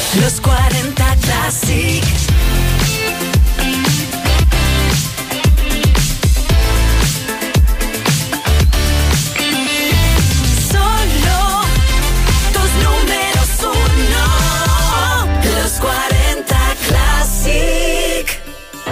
Los 40 Classic. Solo tus números uno. Los 40 Classic.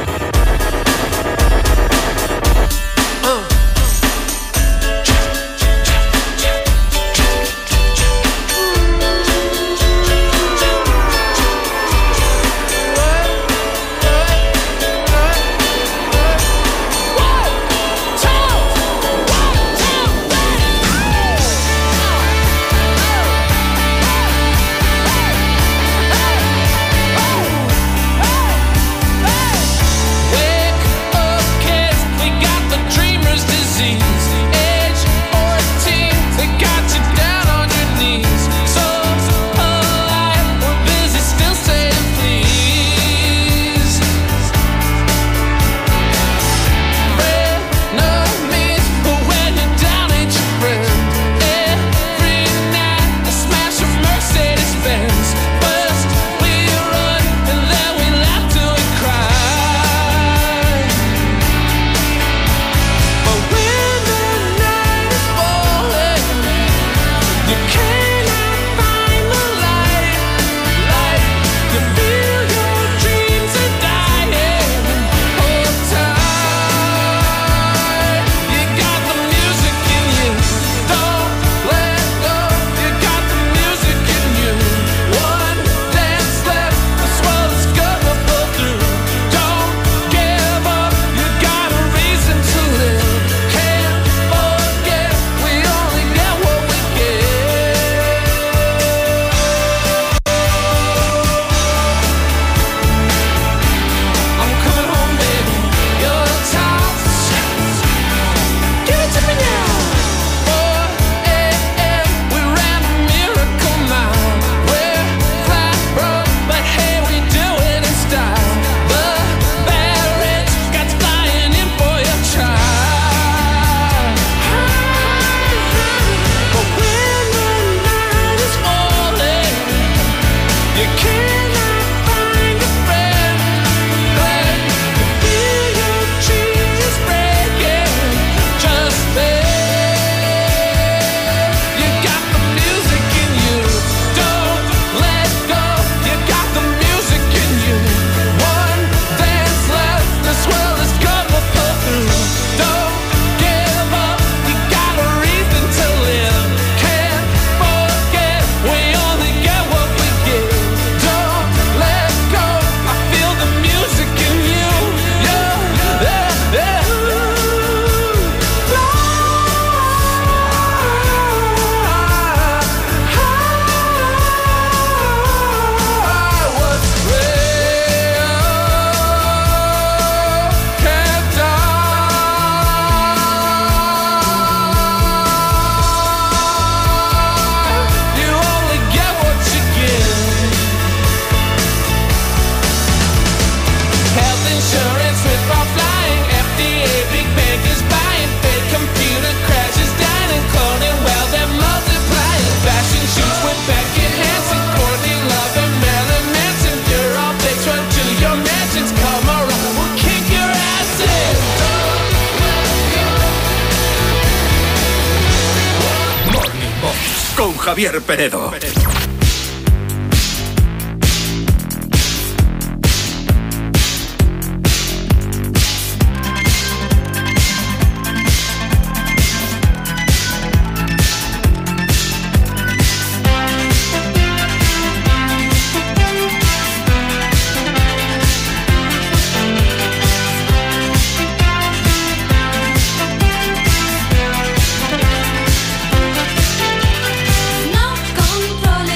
Javier Penedo. No controlo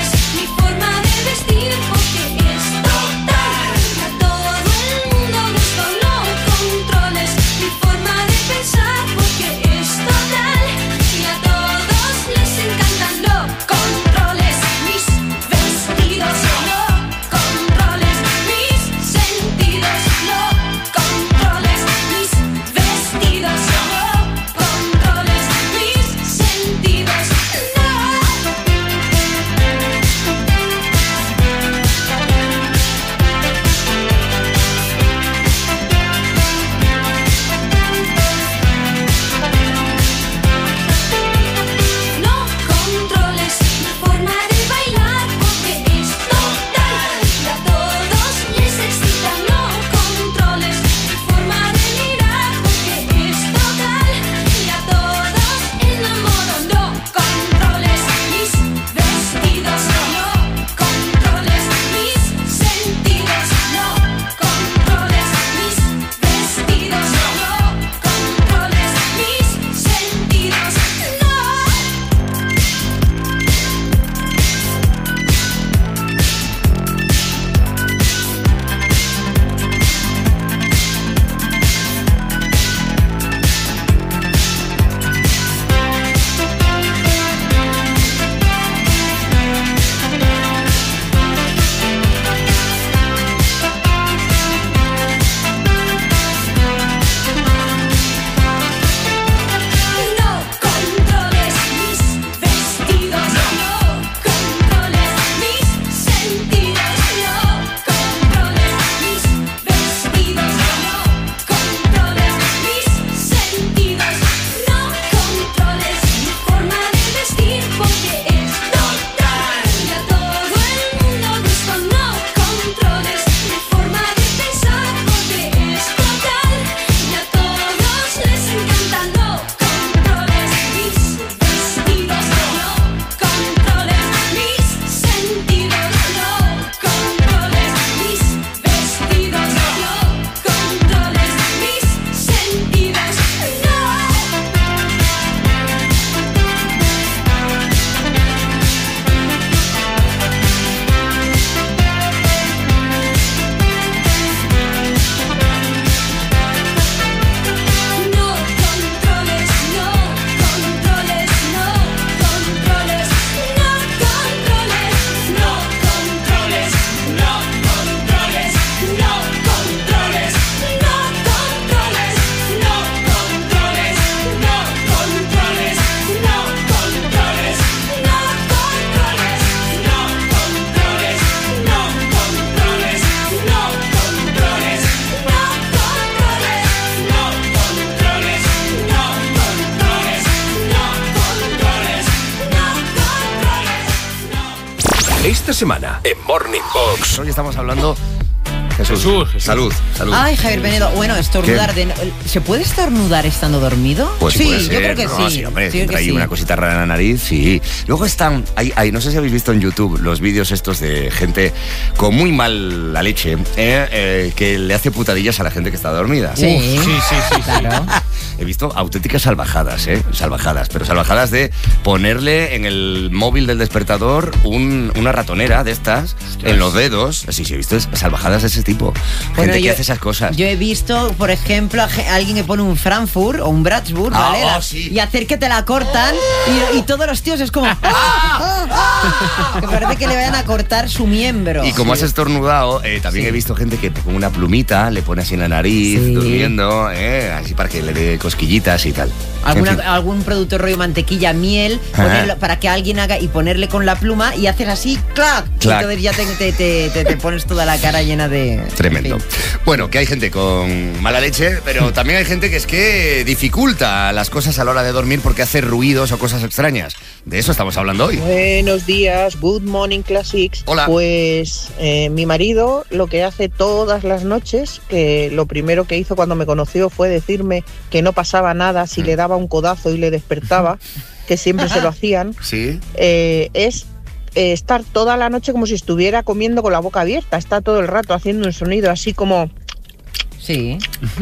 semana en Morning Box. Hoy estamos hablando... Jesús. Salud. Ay, Javier Penedo, bueno, estornudar. ¿Se puede estornudar estando dormido? Pues sí, puede ser. Yo creo que sí. Sí, hombre, sí, hay una cosita rara en la nariz, sí. Luego están, no sé si habéis visto en YouTube los vídeos estos de gente con muy mal la leche, que le hace putadillas a la gente que está dormida. Sí, claro. He visto auténticas salvajadas, pero salvajadas de ponerle en el móvil del despertador una ratonera de estas en los dedos. Sí, he visto salvajadas de ese tipo. Gente que hace esas cosas. Yo he visto, por ejemplo, a alguien que pone un Frankfurt o un Bratwurst, ¿vale? Sí. Y hacer que te la cortan y todos los tíos es como... que parece que le vayan a cortar su miembro. Y como has estornudado, también he visto gente que con una plumita le pone así en la nariz, durmiendo, así para que le dé cosquillitas y tal. Algún producto rollo mantequilla, miel, ponerlo, para que alguien haga y ponerle con la pluma y haces así, ¡clac! Y entonces ya te pones toda la cara llena de... Tremendo. Bueno, que hay gente con mala leche, pero también hay gente que es que dificulta las cosas a la hora de dormir porque hace ruidos o cosas extrañas. De eso estamos hablando hoy. Buenos días, Good Morning Classics. Hola. Pues mi marido lo que hace todas las noches, que lo primero que hizo cuando me conoció fue decirme que no pasaba nada si le daba un codazo y le despertaba, que siempre se lo hacían, ¿sí? Es estar toda la noche como si estuviera comiendo con la boca abierta. Está todo el rato haciendo un sonido así como... Sí.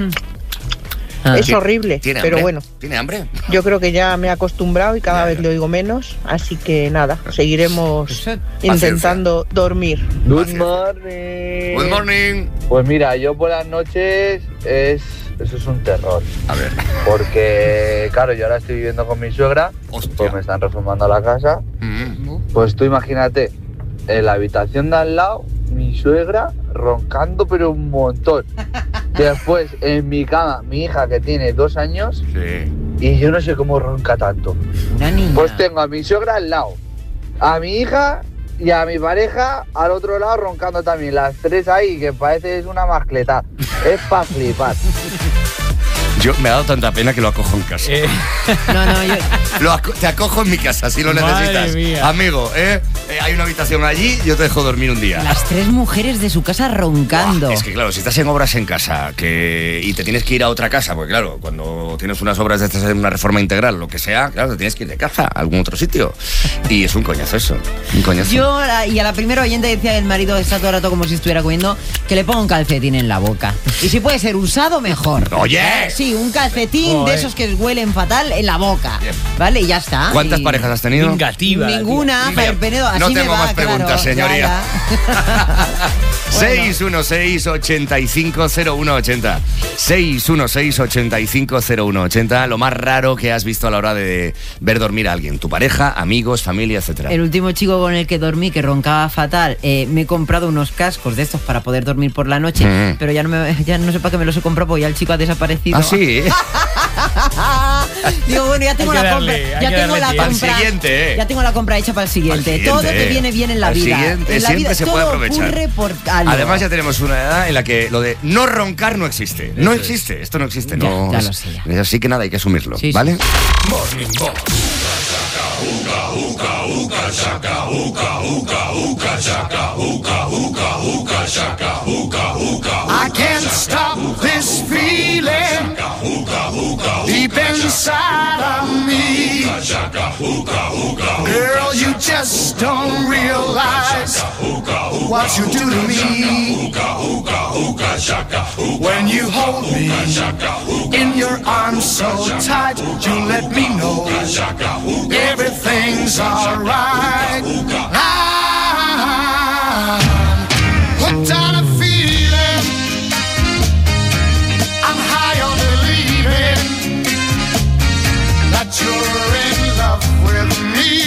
Es horrible, ¿Tiene pero hambre? bueno. ¿Tiene hambre? Yo creo que ya me he acostumbrado y cada vez le oigo menos, así que nada, seguiremos intentando dormir. Good morning. Good morning. Pues mira, yo por las noches eso es un terror. A ver. Porque, claro, yo ahora estoy viviendo con mi suegra, pues me están reformando la casa. Pues tú imagínate, en la habitación de al lado, mi suegra roncando pero un montón. Después, en mi cama, mi hija que tiene 2 años, y yo no sé cómo ronca tanto. Una niña. Pues tengo a mi suegra al lado, a mi hija y a mi pareja al otro lado roncando también. Las 3 ahí, que parece es una mascleta. Es para flipar. Yo me ha dado tanta pena que lo acojo en casa. No, te acojo en mi casa si lo necesitas. Mía. Amigo, hay una habitación allí, yo te dejo dormir un día. Las 3 mujeres de su casa roncando. Es que claro, si estás en obras en casa y te tienes que ir a otra casa, porque claro, cuando tienes unas obras de estas en una reforma integral, lo que sea, claro, te tienes que ir de casa a algún otro sitio. Y es un coñazo eso, un coñazo. Y a la primera oyente decía que el marido está todo el rato como si estuviera comiendo, que le ponga un calcetín en la boca. Y si puede ser usado, mejor. ¡Oye! Sí, un calcetín de esos que huelen fatal en la boca. Bien. ¿Vale? Y ya está. ¿Cuántas parejas has tenido? Vengativa. Ninguna, Javier Penedo. Así No me tengo va, más preguntas, claro, señoría. Bueno. 616-850180. 616-850180. Lo más raro que has visto a la hora de ver dormir a alguien. Tu pareja, amigos, familia, etcétera. El último chico con el que dormí, que roncaba fatal, me he comprado unos cascos de estos para poder dormir por la noche, pero ya no sé para qué me los he comprado porque ya el chico ha desaparecido. ¿Ah, sí? Digo, bueno, ya tengo la compra. Ya tengo la compra hecha para el siguiente. Todo te viene bien en la vida. Siguiente, en la siempre vida se todo puede aprovechar. ocurre por algo. Además ya tenemos una edad en la que lo de no roncar no existe. No existe, esto no existe. No, ya lo sé. Así que nada, hay que asumirlo, Sí, ¿vale? Morning Box. I can't stop this feeling deep inside of me. Girl, you just don't realize what you do to me. When you hold me in your arms so tight, you let me know everything's alright. I'm hooked on a feeling. I'm high on believing that you're in love with me.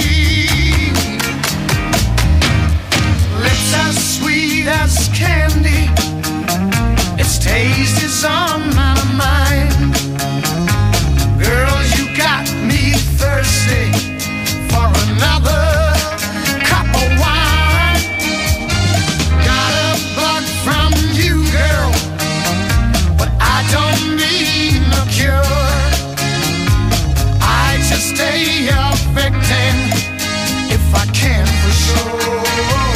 Lips as sweet as candy, its taste is on my mind. Girl, you got me thirsty for another cup of wine. Got a bug from you, girl, but I don't need no cure. I just stay a victim if I can for sure.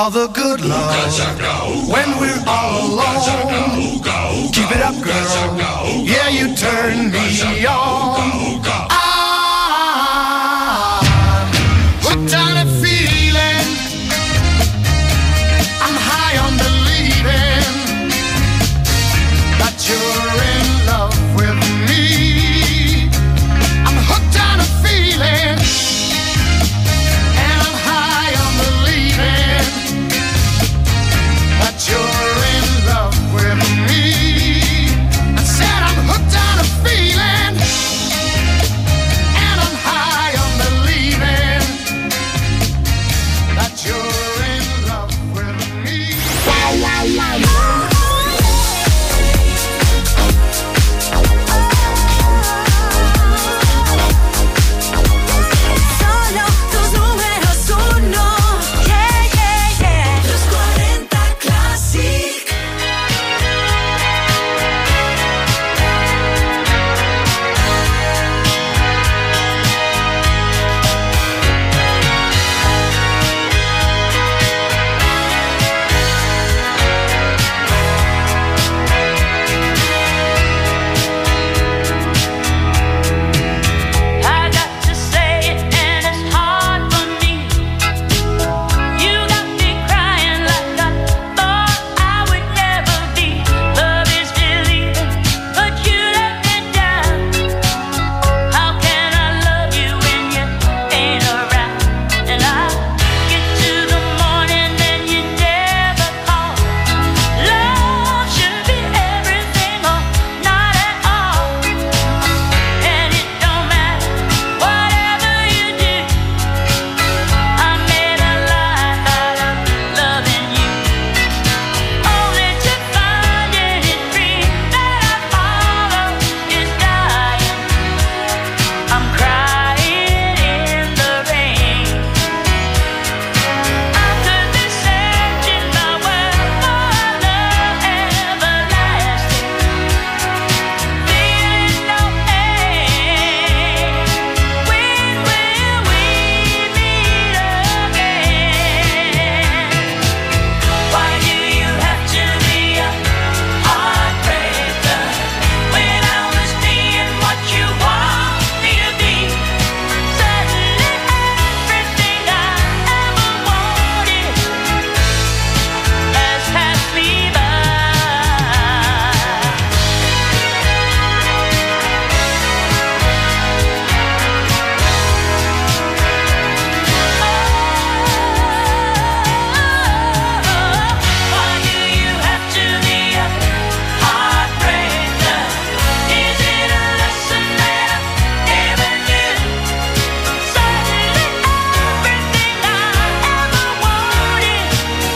all the good love. When we're all alone, keep it up, girl. Yeah, you turn me on. I'm hooked on a feeling. I'm high on believing that you're in love with me. I'm hooked on a feeling, and I'm high on believing that you're in love with me. I said I'm hooked on a feeling, and I'm high on believing that you're in love with me. Solo tus números uno. Yeah, yeah, yeah. Los 40 Classic. I got to say it and it's hard for me. You got me crying like I thought I would never be. Love is believing, but you let me down. How can I love you when you ain't around? And I get to the morning and you never call. Love should be everything or not at all. And it don't matter whatever you do. I made a life out of loving you, only to find any dream that I follow is dying. I'm crying in the rain. I could be searching my world for love everlasting, feeling no pain. When will we meet again? Why do you have to be a heartbreaker when I was being what you want me to be? Suddenly everything I ever wanted has passed me by. Why do you have to be a heartbreaker? Is it a lesson that I never knew? Suddenly everything I ever wanted,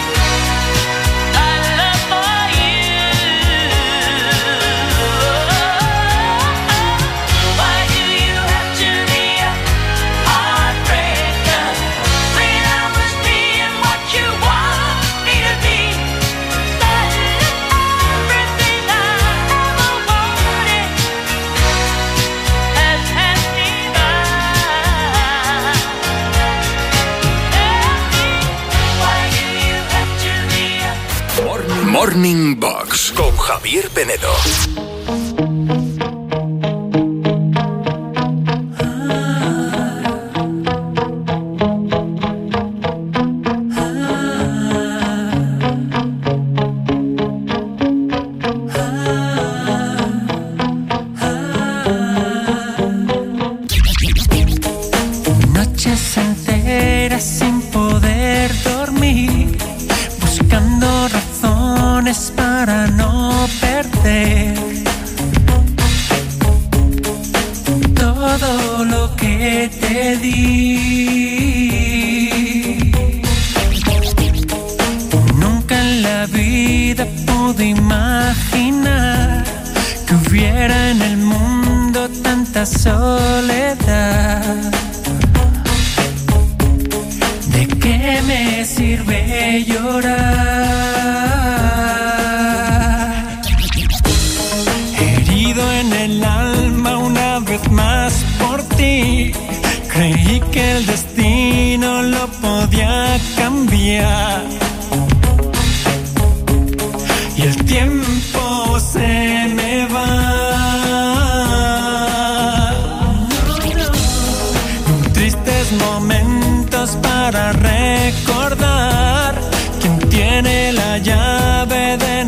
my love for you. Why do you have to be a heartbreaker when I was being what you want me to be? Suddenly everything I ever wanted has passed me by. Why do you have to be a Morning Box con Javier Penedo. Noches enteras sin poder dormir, buscando razones para no perder todo lo que te di. Nunca en la vida pude imaginar que hubiera en el mundo tanta soledad. ¿De qué me sirve llorar? Herido en el alma una vez más por ti, creí que el destino lo podía cambiar.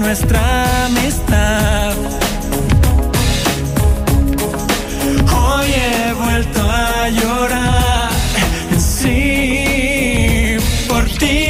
nuestra amistad. Hoy he vuelto a llorar, sí, por ti.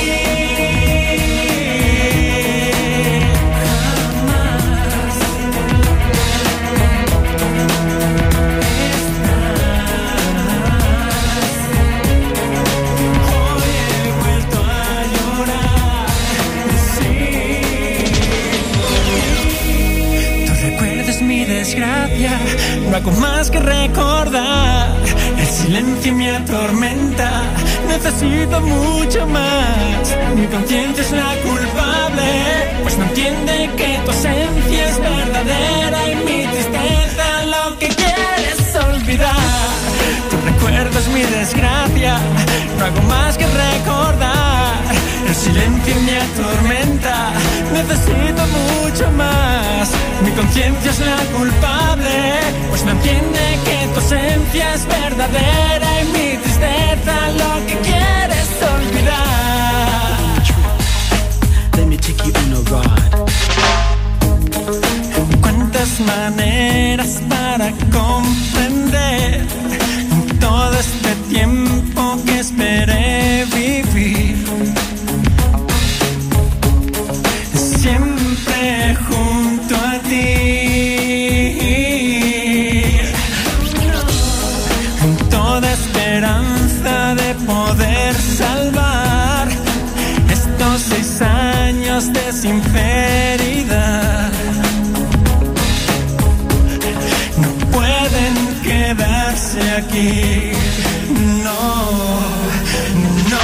Desgracia, no hago más que recordar. El silencio me atormenta, necesito mucho más. Mi conciencia es la culpable, pues no entiende que tu esencia es verdadera y mi tristeza lo que quieres olvidar. Tu recuerdo es mi desgracia, no hago más que recordar. El silencio me atormenta, necesito mucho más. Mi conciencia es la culpable, pues no entiende que tu esencia es verdadera y mi tristeza lo que quieres olvidar. Let me take you on a ride. ¿Cuántas maneras para comprender todo este tiempo que esperé vivir? Siempre junto a ti, toda esperanza de poder salvar estos 6 años de sinceridad. No pueden quedarse aquí, no, no.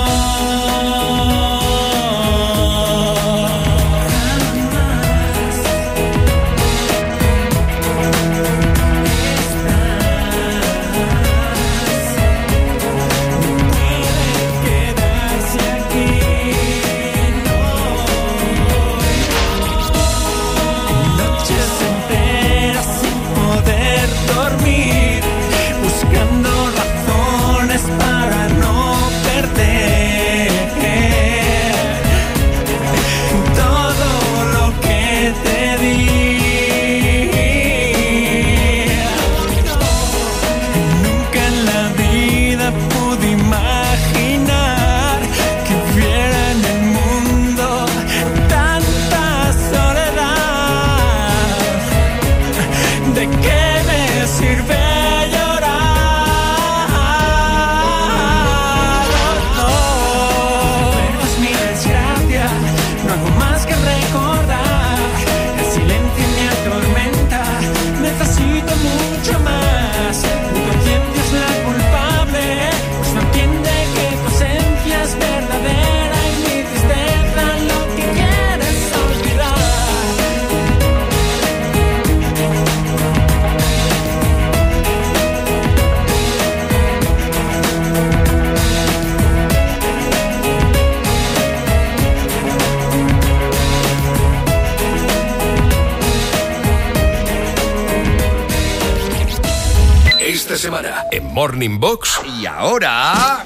Semana en Morning Box. Y ahora...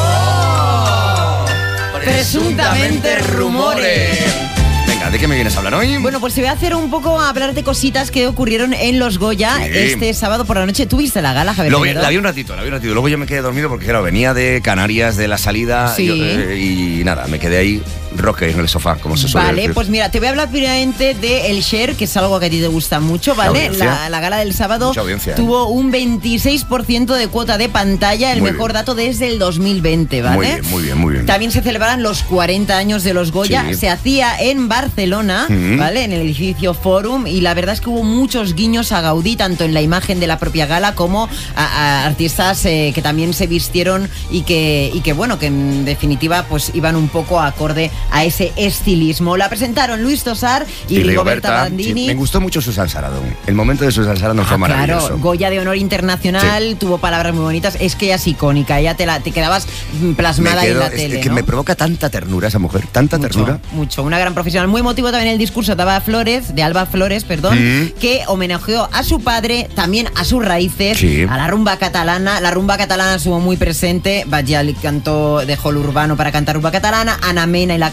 Presuntamente rumores. Venga, ¿de qué me vienes a hablar hoy? Bueno, pues se voy a hacer un poco a hablar de cositas que ocurrieron en los Goya este sábado por la noche. ¿Tú viste la gala, Javier? La vi un ratito. Luego yo me quedé dormido porque, claro, venía de Canarias, de la salida, sí. Y nada, me quedé ahí roque en el sofá, como se suele decir. Vale, pues mira, te voy a hablar primeramente de El Cher, que es algo que a ti te gusta mucho, ¿vale? La gala del sábado tuvo un 26% de cuota de pantalla, el mejor dato desde el 2020, ¿vale? Muy bien. También se celebran los 40 años de los Goya. Se hacía en Barcelona, ¿vale? En el edificio Fórum, y la verdad es que hubo muchos guiños a Gaudí, tanto en la imagen de la propia gala como a artistas que también se vistieron y que bueno, que en definitiva pues iban un poco acorde a ese estilismo. La presentaron Luis Tosar y Rigoberta Bandini. Sí, me gustó mucho Susan Sarandon. El momento de Susan Sarandon fue maravilloso. Claro, Goya de Honor Internacional, tuvo palabras muy bonitas. Es que ella es icónica, ella te quedabas plasmada en la tele. Es que me provoca tanta ternura esa mujer, tanta ternura. Mucho, una gran profesional. Muy emotivo también el discurso de Alba Flores, que homenajeó a su padre, también a sus raíces, a la rumba catalana. La rumba catalana estuvo muy presente. Badial cantó, dejó lo urbano para cantar rumba catalana. Ana Mena y la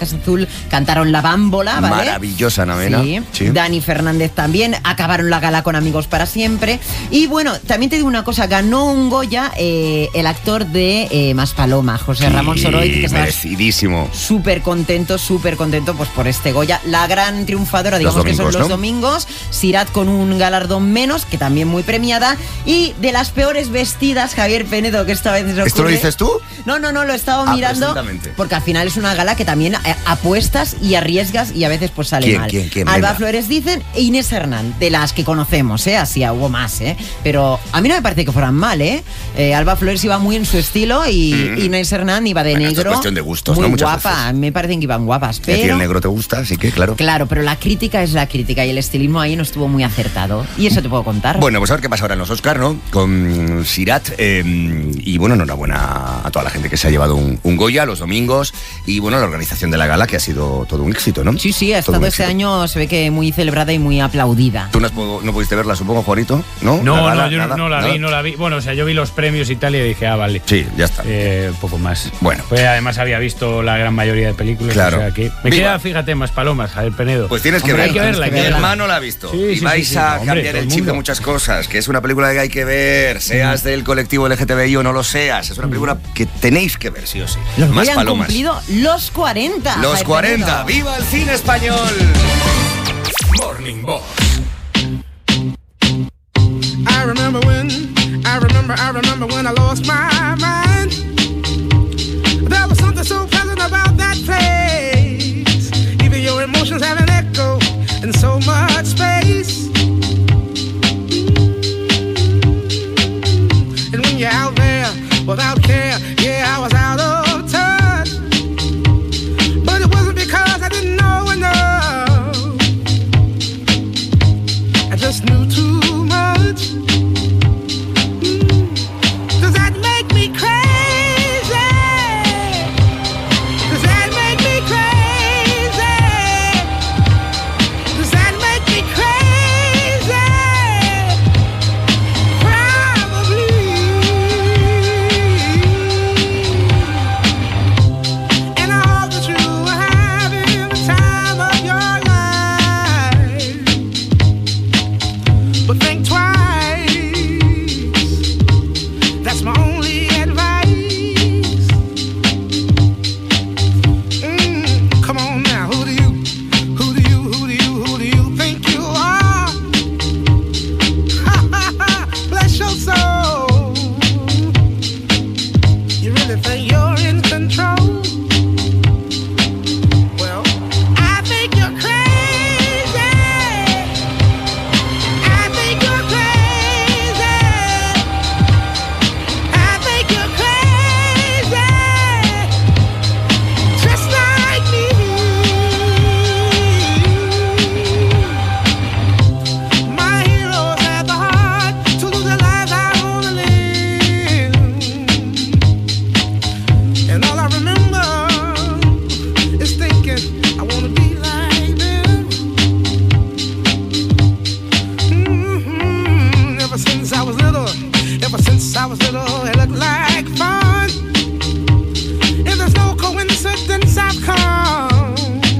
Trajes Azul cantaron La Bámbola, ¿vale? Maravillosa novena. Sí. Dani Fernández también. Acabaron la gala con Amigos para siempre. Y bueno, también te digo una cosa, ganó un Goya el actor de Maspaloma, José Ramón Soroy, que estaba merecidísimo. súper contento pues por este Goya. La gran triunfadora, digamos que son los domingos. Sirat con un galardón menos, que también muy premiada. Y de las peores vestidas, Javier Penedo, que esta vez se ocurre. ¿Esto lo dices tú? No, lo he estado mirando. Porque al final es una gala que también apuestas y arriesgas y a veces pues sale mal. ¿Quién? Alba Venga. Flores dicen e Inés Hernán, de las que conocemos, así hubo más, pero a mí no me parece que fueran mal, Alba Flores iba muy en su estilo y Inés Hernán iba de negro. Esto es cuestión de gustos, muy ¿no? Muchas guapa, veces. a mí me parecen que iban guapas, Y a ti pero... el negro te gusta, así que claro. Claro, pero la crítica es la crítica y el estilismo ahí no estuvo muy acertado. Y eso te puedo contar. Bueno, pues a ver qué pasa ahora en los Oscar, ¿no? Con Sirat. Y bueno, enhorabuena a toda la gente que se ha llevado un Goya los domingos. Y bueno, la organización de la gala, que ha sido todo un éxito, ¿no? Sí, ha estado este año, se ve que muy celebrada y muy aplaudida. ¿Tú no pudiste verla, supongo, Juanito? ¿No? Yo no la vi. Bueno, o sea, yo vi los premios y tal y dije, vale. Sí, ya está. Un poco más. Bueno. Pues además había visto la gran mayoría de películas. Claro. O sea, que me queda, fíjate, Maspalomas, Javier Penedo. Pues tienes que Hombre, verla. hay que Mi verla. hermano la ha visto. Sí, y sí, vais sí, a hombre, cambiar todo el el chip de mundo. muchas cosas. Que es una película que hay que ver, seas del colectivo LGTBI o no lo seas. Es una película que tenéis que ver, sí o sí. Los Goya han Maspalomas. cumplido los 40. Los Javier 40. Penedo. ¡Viva el cine español! Morning Box. I remember when I lost my mind. There was something so pleasant about that place. Even your emotions have an echo in so much space. And when you're out there without care, yeah, I was out of touch. But it wasn't because I didn't know enough. I just knew too much. Does that make me crazy? Does that make me crazy? Does that make me crazy? Probably. And I hope that you are having the time of your life. But think twice. That's my only advice. Come on now, who do you think you are? Bless your soul. You really think you're in control? Well, I think you're crazy. I think you're crazy. I think you're crazy, just like me. My heroes had the heart to lose their lives. I wanna live, and all I remember is thinking I wanna be like them. Ever since I was little, it looked like fun. And there's no coincidence I've come.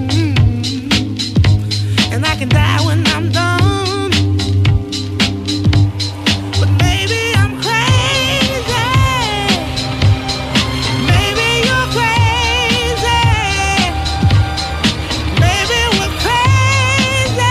And I can die when I'm done. But maybe I'm crazy. Maybe you're crazy. Maybe we're crazy.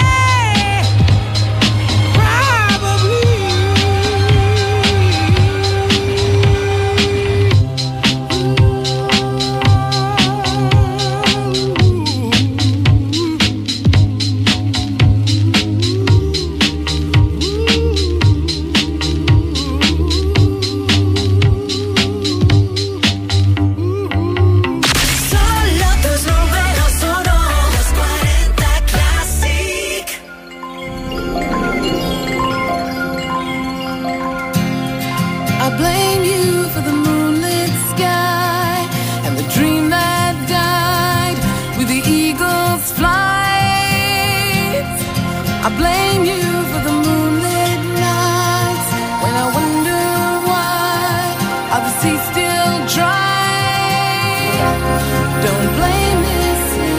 Solo tus números uno, los 40 Classic. I blame you for the moonlit sky and the dream that died with the eagle's flight. I blame you for the moonlit nights when I wonder why are the seas still dry. Don't blame this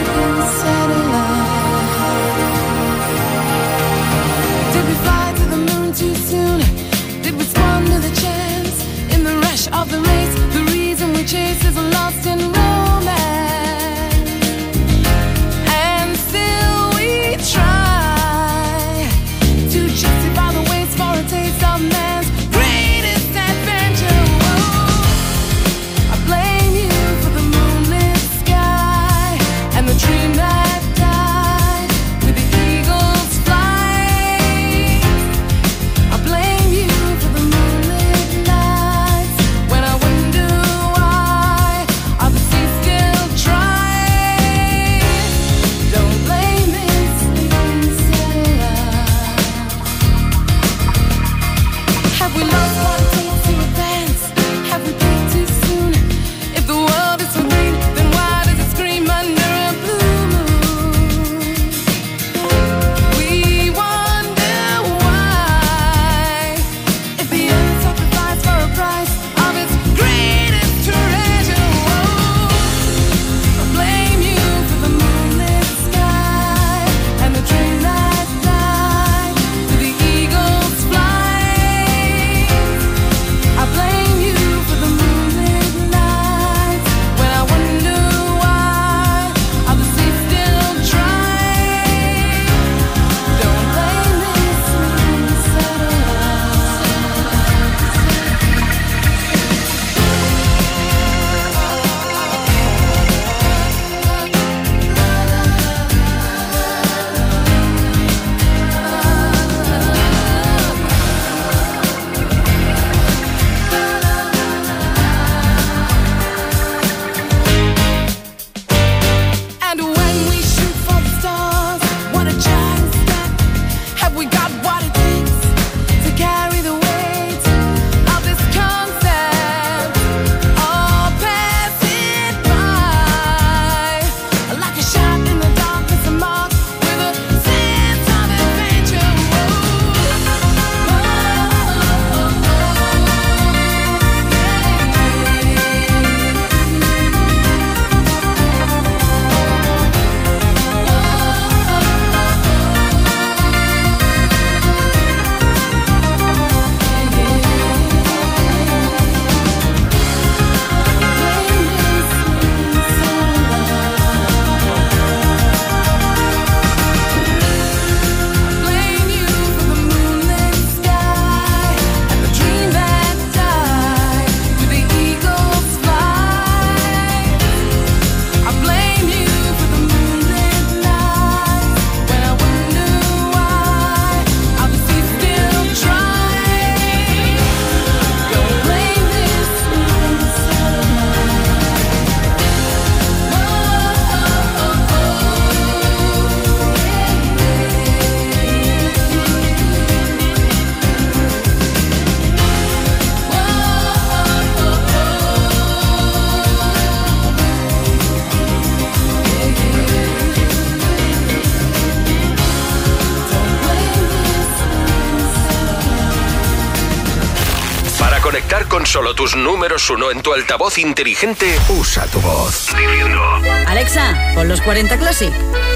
conectar con solo tus números 1 en tu altavoz inteligente, usa tu voz. Diciendo: Alexa, pon los 40 Classic.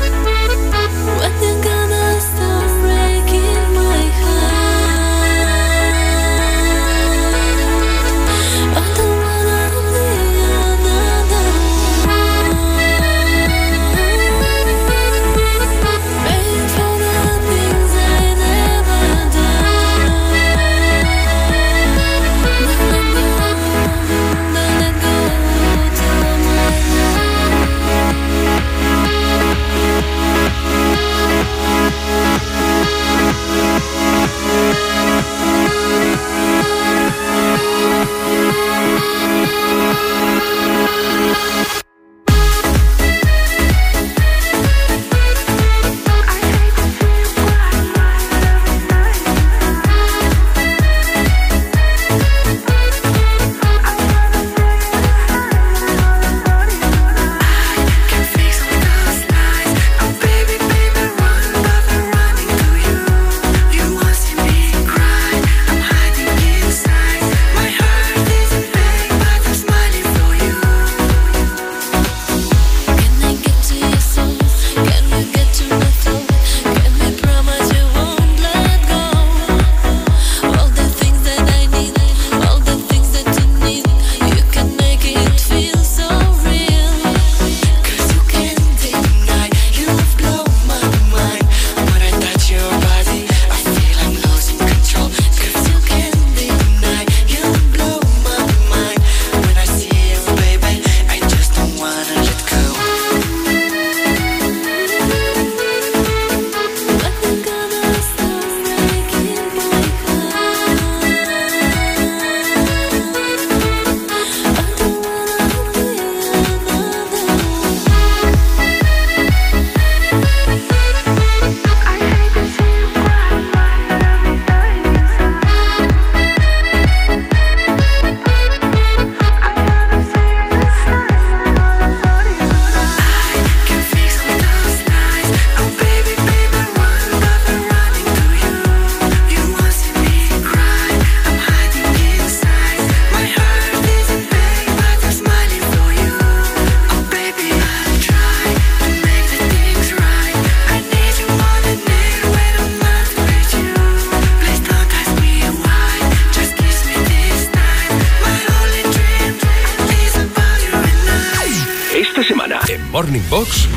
Morning Box,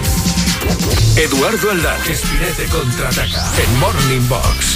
Eduardo Aldán. Espinete contraataca en Morning Box.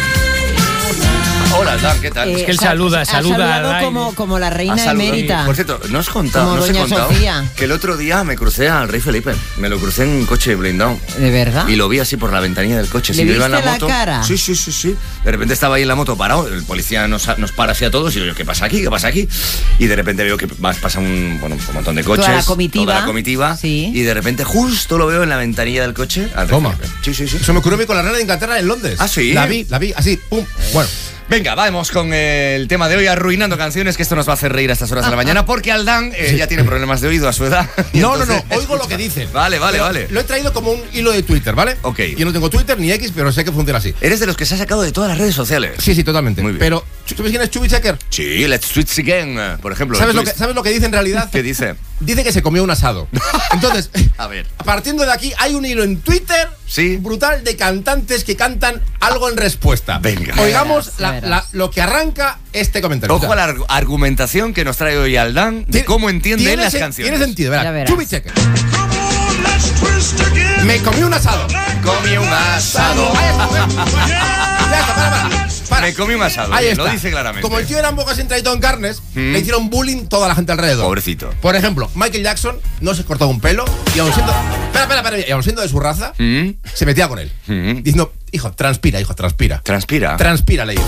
Hola, Dan, ¿qué tal? Es que él saluda Ha saludado como la reina emérita. Por cierto, no os he contado, Como no os he doña contado Sofía. que el otro día me crucé al Rey Felipe. Me lo crucé en un coche blindado. ¿De verdad? Y lo vi así por la ventanilla del coche. ¿Le Si yo iba en la viste la moto. cara? Sí. De repente estaba ahí en la moto parado. El policía nos para así a todos. Y yo, ¿qué pasa aquí? ¿Qué pasa aquí? Y de repente veo que pasa un montón de coches. Toda la comitiva. Sí. Y de repente justo lo veo en la ventanilla del coche. Al Rey Toma. Felipe. Sí. Eso me ocurrió a mí con la reina de Inglaterra en Londres. Ah, sí. La vi, así, pum. Bueno. Venga, vamos con el tema de hoy, arruinando canciones, que esto nos va a hacer reír a estas horas de la mañana, porque Aldán ya tiene problemas de oído a su edad. No, oigo lo que dicen. Vale. Lo he traído como un hilo de Twitter, ¿vale? Ok. Yo no tengo Twitter ni X, pero sé que funciona así. Eres de los que se ha sacado de todas las redes sociales. Sí, totalmente. Muy bien. Pero, ¿sabes quién es Chubby Checker? Sí, Let's Twitch Again, por ejemplo. ¿Sabes lo que dice en realidad? ¿Qué dice? Dice que se comió un asado. Entonces, a ver, partiendo de aquí, hay un hilo en Twitter brutal de cantantes que cantan algo en respuesta. Venga. Oigamos lo que arranca este comentario. Ojo a la argumentación que nos trae hoy Aldán de cómo entiende él las canciones. Tiene sentido, verás. Chubby Checker. Me comí un asado. Comí un asado. Ya está, para. Me comí un asado. Ahí Lo está. dice claramente. Como el tío era en boca sin traído en carnes, le hicieron bullying toda la gente alrededor. Pobrecito. Por ejemplo, Michael Jackson no se cortaba un pelo y aun siendo. Espera. Y aun siendo de su raza, se metía con él. Diciendo, hijo, transpira. Transpira, le dice.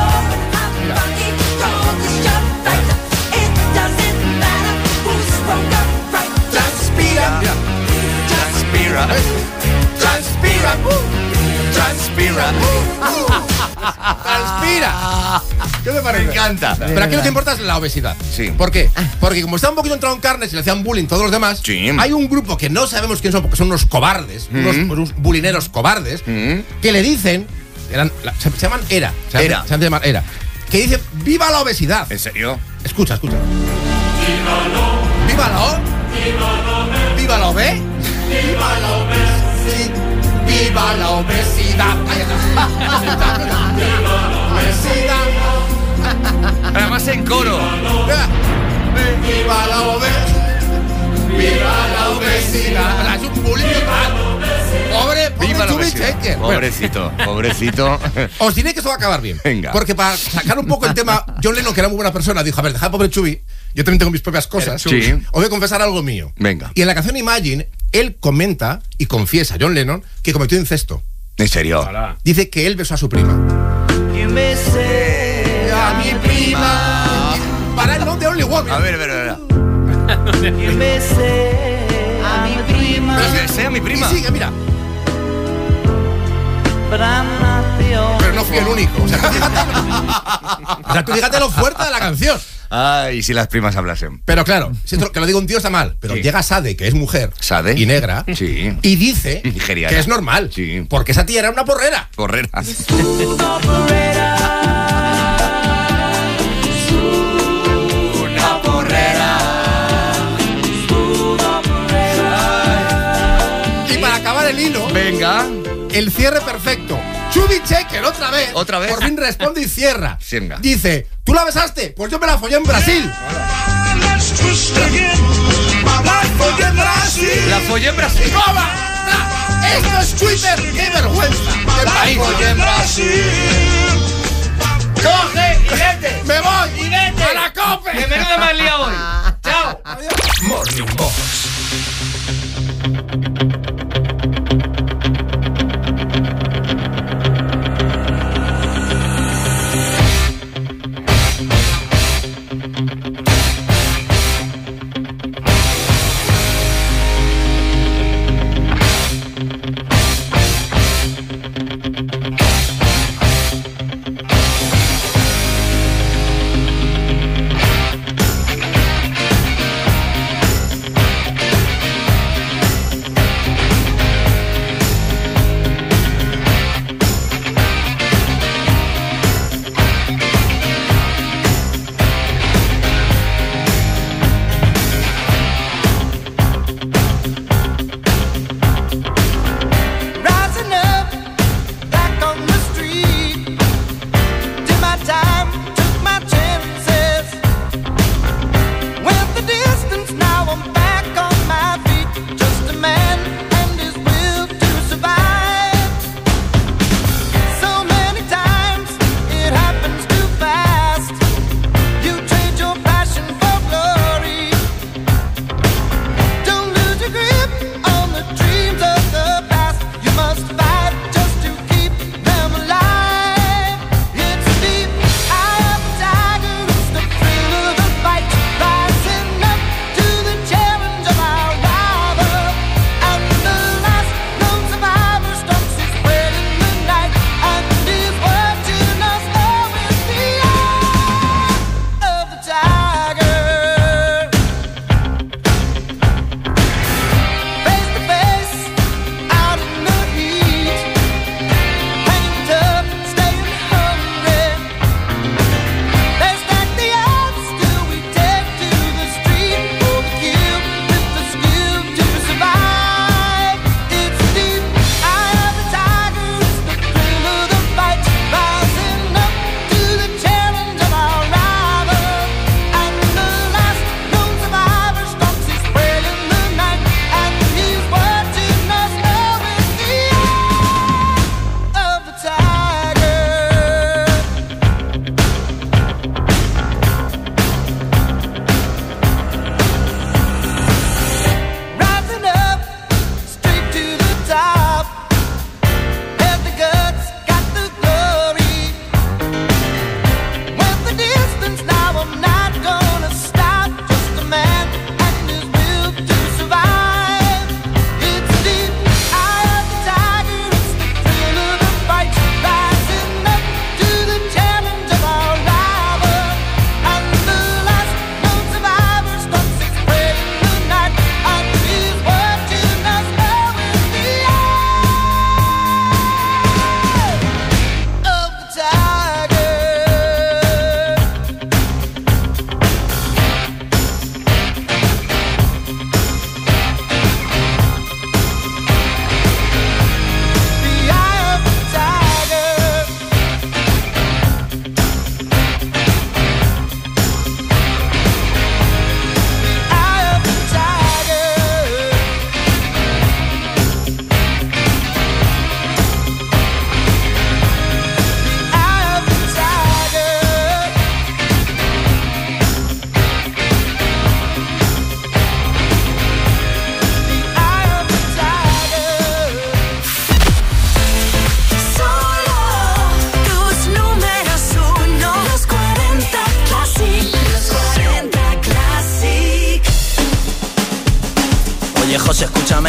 Transpira. ¿Qué me parece? Me encanta. Pero aquí lo que importa es la obesidad. Sí. ¿Por qué? Porque como está un poquito entrado en carne, se le hacían bullying todos los demás. Sí. Hay un grupo que no sabemos quién son, porque son unos cobardes, unos bulineros cobardes, que le dicen, se llaman ERA. Se llaman ERA. que dice ¡viva la obesidad! ¿En serio? Escucha. ¡Viva la ¡Viva la obesidad! ¡Viva la obesidad! ¡Viva la obesidad! Además en coro. ¡Viva la obesidad! ¡Viva la obesidad! Es un bullying total. Pobre Chubby Checker. Pobrecito. Os diré que esto va a acabar bien. Venga. Porque para sacar un poco el tema, John Lennon, que era muy buena persona, dijo, a ver, dejad pobre Chubby, yo también tengo mis propias cosas. Sí. Os voy a confesar algo mío. Venga. Y en la canción Imagine, él comenta y confiesa, John Lennon, que cometió incesto. ¿En serio? Hola. Dice que él besó a su prima. Y besé A mi prima. Para el nombre de Only Woman. A ver. y besé a mi prima. Pero sea mi prima. Y sigue, mira. Nació. Pero no fui el único. O sea, tú fíjate lo fuerte de la canción. Ay, si las primas hablasen. Pero claro, si esto que lo digo un tío está mal. Pero Sí. llega Sade, que es mujer Sade. y negra, Sí. y dice Nigeriana. que es normal. Sí. Porque esa tía era una porrera. Porreras. Una porrera. Y para acabar el hilo, Venga. el cierre perfecto. Chubby Checker, otra vez. ¿Otra vez? Por fin responde y cierra. Venga. Dice, ¿tú la besaste? Pues yo me la follé en Brasil. La follé en Brasil. ¡Toma! ¡Esto es Twitter! ¡Qué vergüenza! ¡Qué país! ¡Coge y vete! ¡Me voy! ¡Y vete! ¡A la COPE! ¡Que menuda me has liado hoy! ¡Chao! Morning Box.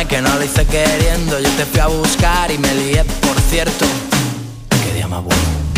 Perdóname que no lo hice queriendo. Yo te fui a buscar y me lié, por cierto. Qué día más bueno.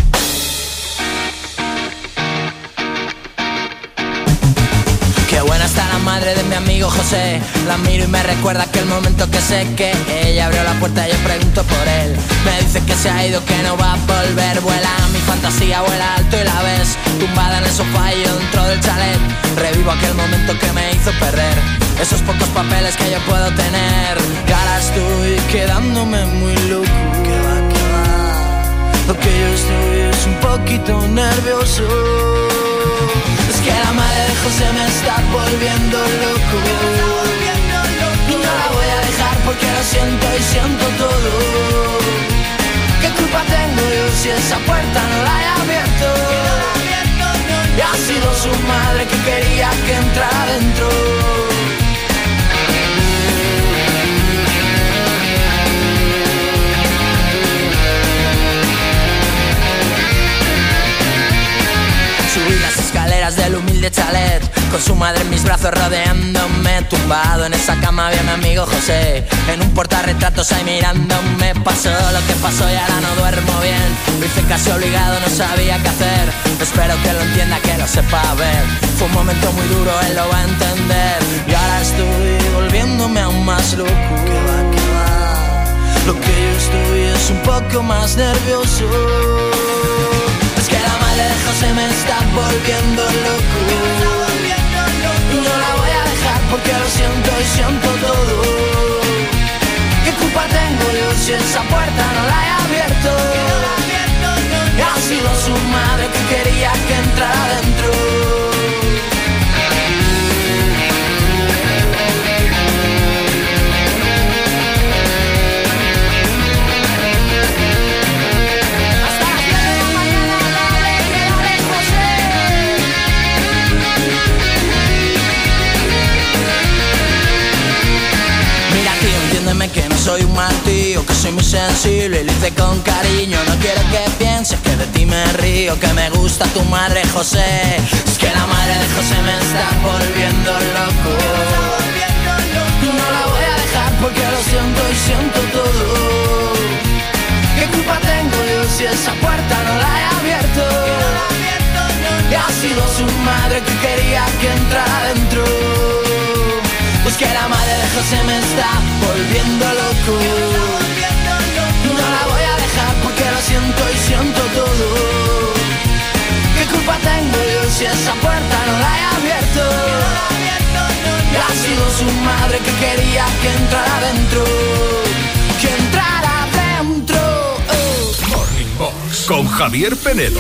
Qué buena está la madre de mi amigo José. La miro y me recuerda aquel momento que sé que ella abrió la puerta y yo pregunto por él. Me dice que se ha ido, que no va a volver. Vuela mi fantasía, vuela alto y la ves tumbada en el sofá y yo dentro del chalet. Revivo aquel momento que me hizo perder esos pocos papeles que yo puedo tener. Y ahora estoy quedándome muy loco. Que va. Lo que yo estoy es un poquito nervioso. Es que la madre de José me está volviendo loco. Y no la voy a dejar porque lo siento y siento todo. ¿Qué culpa tengo yo si esa puerta no la he abierto? Y ha sido su madre que quería que entrara dentro. Subí las escaleras del humilde chalet, con su madre en mis brazos rodeándome. Tumbado en esa cama había mi amigo José, en un portarretratos ahí mirándome. Pasó lo que pasó y ahora no duermo bien. Lo hice casi obligado, no sabía qué hacer. Espero que lo entienda, que lo sepa ver. Fue un momento muy duro, él lo va a entender. Y ahora estoy volviéndome aún más loco. Que va. Lo que yo estoy es un poco más nervioso. Es que la madre de José me está volviendo loco. Y no la voy a dejar porque lo siento y siento todo. ¿Qué culpa tengo yo si esa puerta no la he abierto? Y ha sido su madre que quería que entrara dentro. Que no soy un mal tío, que soy muy sensible y lo hice con cariño. No quiero que pienses que de ti me río, que me gusta tu madre José. Es que la madre de José me está volviendo loco. Y no la voy a dejar porque lo siento y siento todo. ¿Qué culpa tengo yo si esa puerta no la he abierto? Y ha sido su madre que quería que entrara dentro. Pues que la madre de José me está volviendo loco. No la voy a dejar porque lo siento y siento todo. ¿Qué culpa tengo yo si esa puerta no la he abierto? Y ha sido su madre que quería que entrara dentro. Que entrara dentro. Morning Box con Javier Penedo.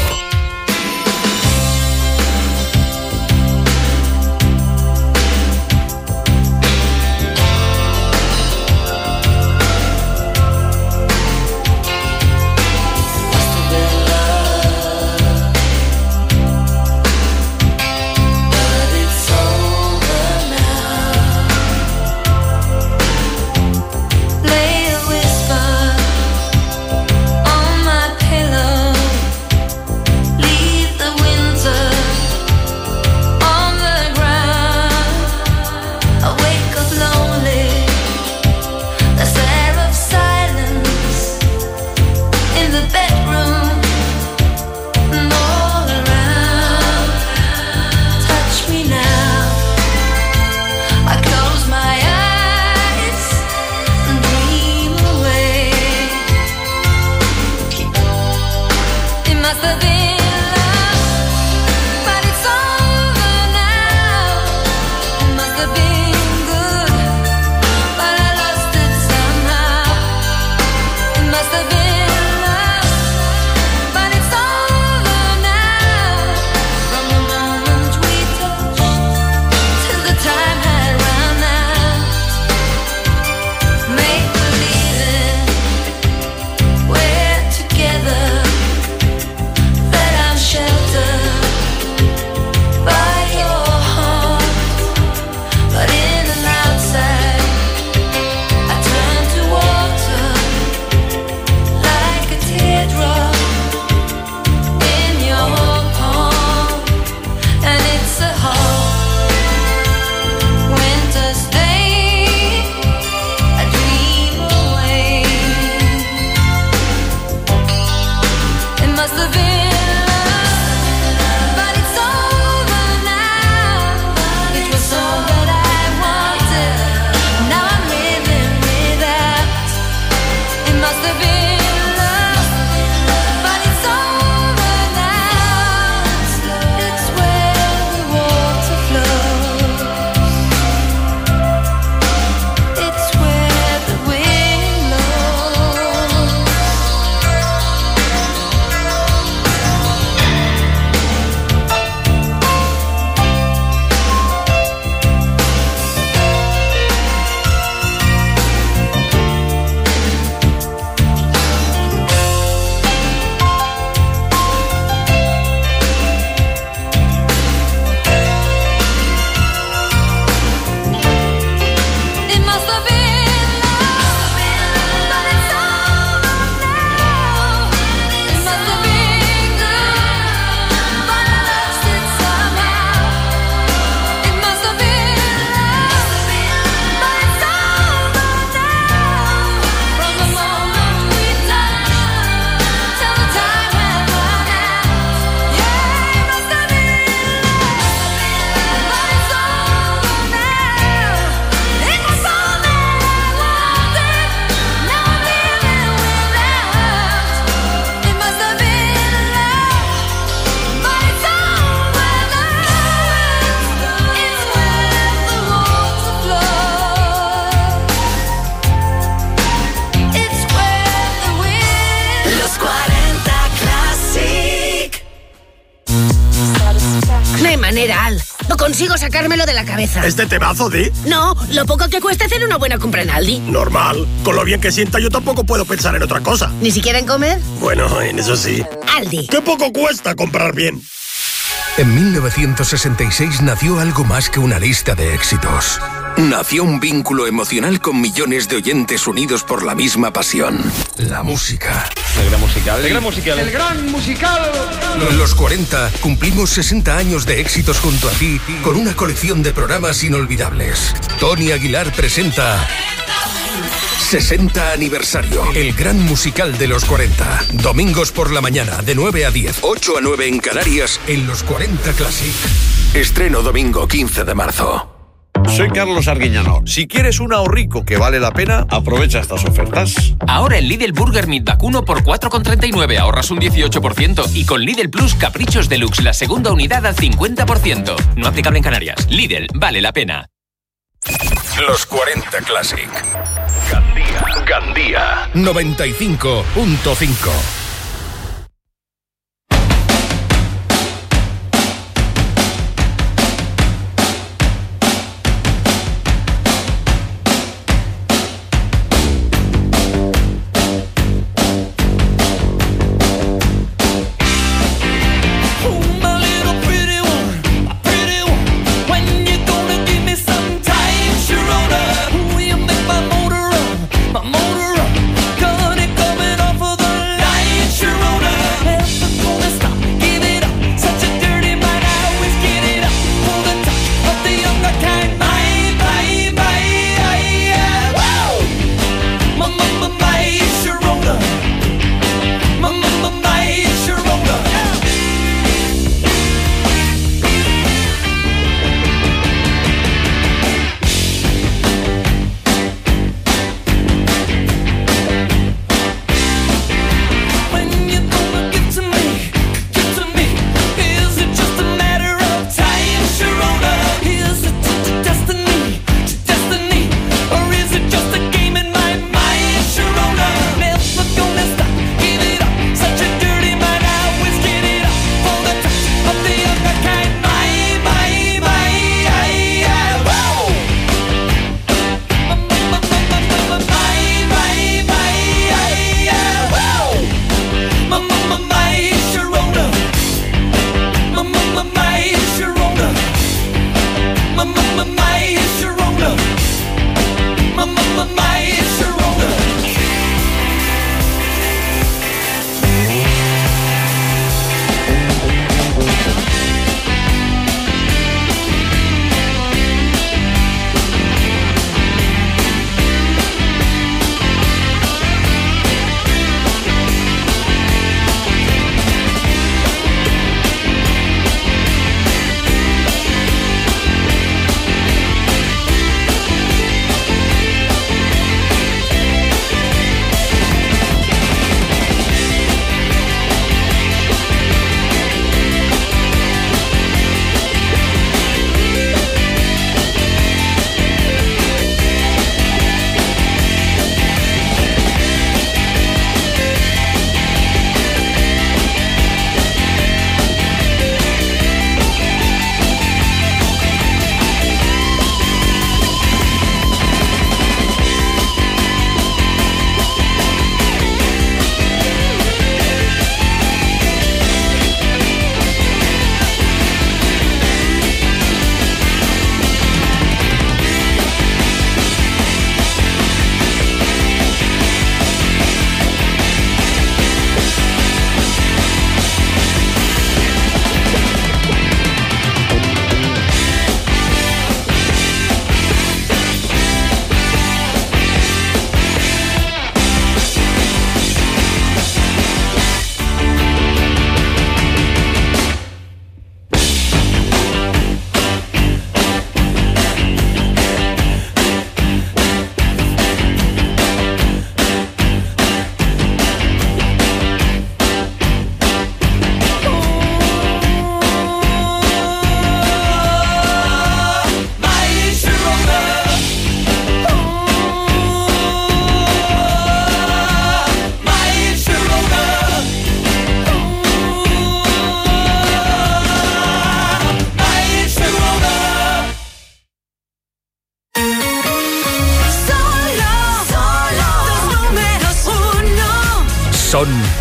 qué manera, Al. No consigo sacármelo de la cabeza. ¿Este temazo, Di? No, lo poco que cuesta hacer una buena compra en Aldi. Normal. Con lo bien que sienta, yo tampoco puedo pensar en otra cosa. ¿Ni siquiera en comer? Bueno, en eso sí. Aldi. ¿Qué poco cuesta comprar bien? En 1966 nació algo más que una lista de éxitos. Nació un vínculo emocional con millones de oyentes unidos por la misma pasión. La música. El gran musical. El gran musical. El gran musical. Los 40 cumplimos 60 años de éxitos junto a ti con una colección de programas inolvidables. Tony Aguilar presenta 60 aniversario. El gran musical de los 40. Domingos por la mañana, de 9 a 10. 8 a 9 en Canarias. En los 40 Classic. Estreno domingo 15 de marzo. Soy Carlos Arguiñano. Si quieres un ahorrico que vale la pena, aprovecha estas ofertas. Ahora en Lidl Burger Meat Vacuno por 4,39 ahorras un 18%. Y con Lidl Plus Caprichos Deluxe, la segunda unidad al 50%. No aplicable en Canarias. Lidl, vale la pena. Los 40 Classic. Gandía. 95.5. My motor run, got it coming off of the line.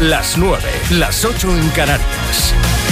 las 9, las 8 en Canarias.